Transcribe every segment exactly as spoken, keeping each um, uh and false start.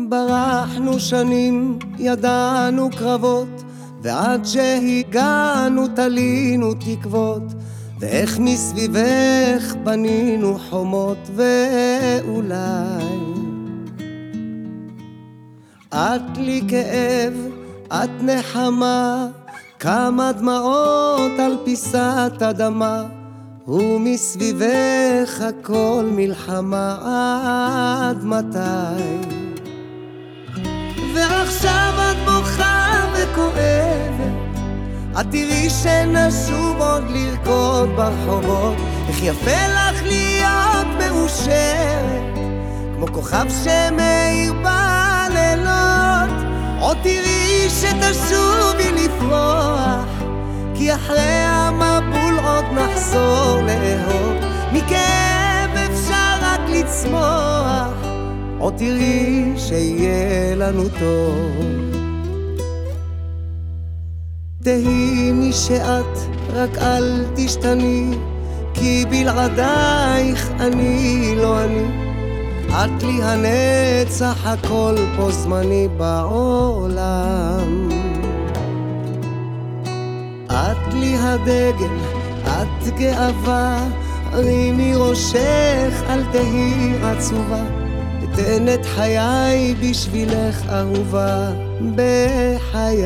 ברחנו שנים, ידענו קרבות, ועד שהגענו תלינו תקוות, ואיך מסביבך בנינו חומות, ואולי את לי כאב, את נחמה, כמה דמעות על פיסת אדמה, ומסביבך הכל מלחמה. עד מתי? ועכשיו את בוכה וכואבת, את תראי שנשוב עוד לרקוד ברחובות, איך יפה לך להיות מאושרת כמו כוכב שמאיר בלילות. עוד תראי שתשובי לפרוח, כי אחרי המבול עוד נחזור לאהוב, מכאב אפשר רק לצמוח. עוד תראי שיהיה לנו טוב. תהיני שאת רק אל תשתני, כי בלעדייך אני לא אני. את לי הנצח, הכל פה זמני בעולם. את לי הדגל, את גאווה, הרימי ראשך, אל תהי עצובה. אתן את חיי בשבילך אהובה בחיי.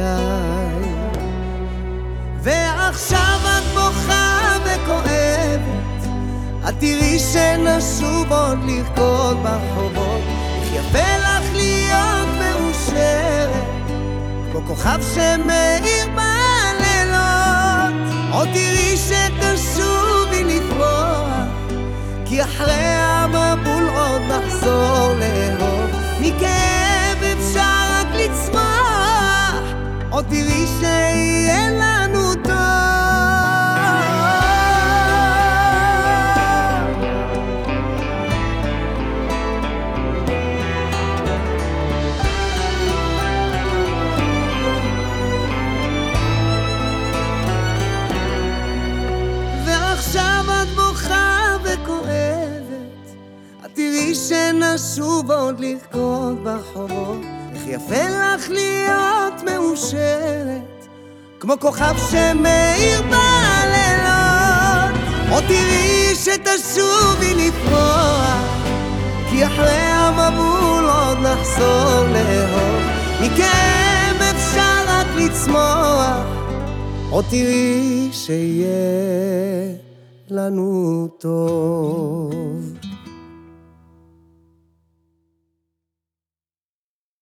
ועכשיו את בוכה וכואבת, את תראי שנשוב עוד לרקוד ברחובות, איך יפה לך להיות מאושרת כמו כוכב שמאיר בלילות. עוד תראי שתשובי לפרוח, כי אחרי המבול עוד נחזור לאהוב, מכאב אפשר רק לצמוח. עוד תראי שיהיה לנו טוב. ועכשיו את בוכה וכואבת, את תראי שנשוב עוד לרקוד ברחובות, איך יפה לך להיות מאושרת כמו כוכב שמאיר בלילות. עוד תראי שתשובי לפרוח, כי אחרי המבול עוד נחזור לאהוב, מכאב אפשר רק לצמוח. עוד תראי שיהיה לנו טוב.